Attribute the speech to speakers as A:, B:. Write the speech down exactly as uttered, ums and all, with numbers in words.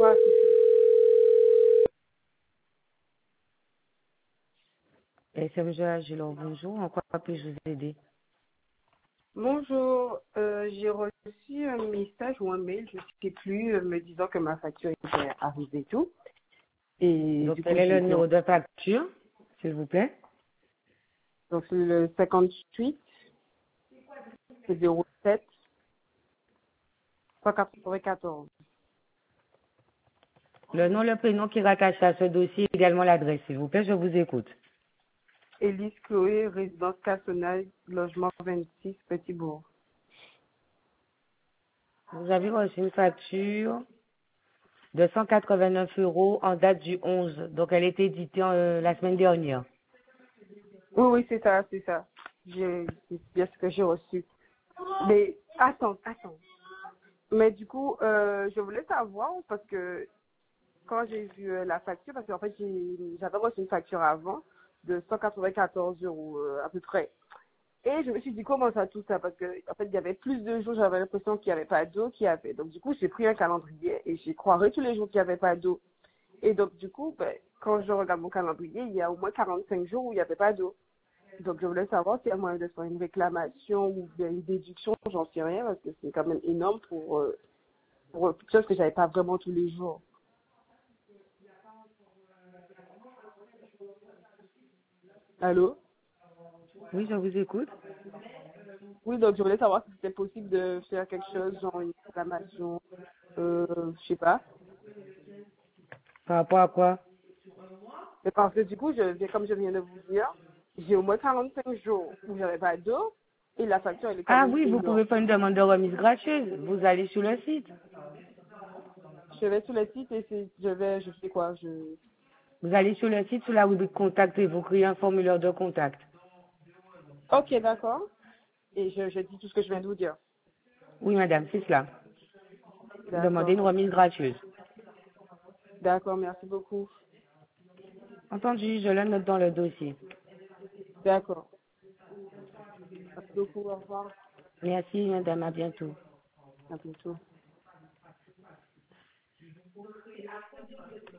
A: Ouais, c'est tout.
B: S M G Agilon, bonjour. En quoi puis-je vous aider?
A: Bonjour, euh, j'ai reçu un message ou un mail, je ne sais plus, euh, me disant que ma facture était arrivée et tout. Et
B: Donc,
A: du
B: quel
A: coup,
B: est
A: j'ai
B: le
A: été...
B: numéro de facture, s'il vous plaît?
A: Donc, c'est le cinquante-huit, zéro sept, cent quatre-vingt-quatorze.
B: Le nom, le prénom qui rattache à ce dossier, également l'adresse, s'il vous plaît, je vous écoute.
A: Élise Chloé, résidence Cassonade, logement vingt-six, Petit-Bourg.
B: Vous avez reçu une facture de cent quatre-vingt-neuf euros en date du onze. Donc, elle était éditée euh, la semaine dernière.
A: Oui, oui, c'est ça, c'est ça. J'ai- C'est bien ce que j'ai reçu. Mais attends, attends. Mais du coup, euh, je voulais savoir parce que quand j'ai vu euh, la facture, parce qu'en fait, j'ai- j'avais reçu une facture avant de cent quatre-vingt-quatorze euros euh, à peu près. Et je me suis dit, comment ça, tout ça? Parce que en fait, il y avait plus de jours, j'avais l'impression qu'il n'y avait pas d'eau, qu'il y avait. Donc, du coup, j'ai pris un calendrier et j'ai croiré tous les jours qu'il n'y avait pas d'eau. Et donc, du coup, ben, quand je regarde mon calendrier, il y a au moins quarante-cinq jours où il n'y avait pas d'eau. Donc, je voulais savoir s'il y a moyen de faire une réclamation ou bien une déduction, j'en sais rien, parce que c'est quand même énorme pour, euh, pour quelque chose que j'avais pas vraiment tous les jours. Allô?
B: Oui, je vous écoute.
A: Oui, donc je voulais savoir si c'était possible de faire quelque chose, genre une réclamation, euh, je sais pas.
B: Par rapport à quoi?
A: Mais parce que du coup, je, comme je viens de vous dire, j'ai au moins quarante-cinq jours où j'avais pas d'eau et la facture, elle est quand
B: Ah
A: même
B: oui, vous
A: énorme.
B: pouvez faire une demande de remise gracieuse. Vous allez sur le site.
A: Je vais sur le site et c'est, je vais, je fais quoi, je...
B: Vous allez sur le site, sur la rubrique contact et vous créez un formulaire de contact.
A: Ok, d'accord. Et je, je dis tout ce que je viens de vous dire.
B: Oui, madame, c'est cela. Demandez
A: D'accord.
B: une remise gracieuse.
A: D'accord, merci beaucoup.
B: Entendu, je le note dans le dossier.
A: D'accord. Merci beaucoup, au revoir.
B: Merci, madame, à bientôt.
A: À bientôt.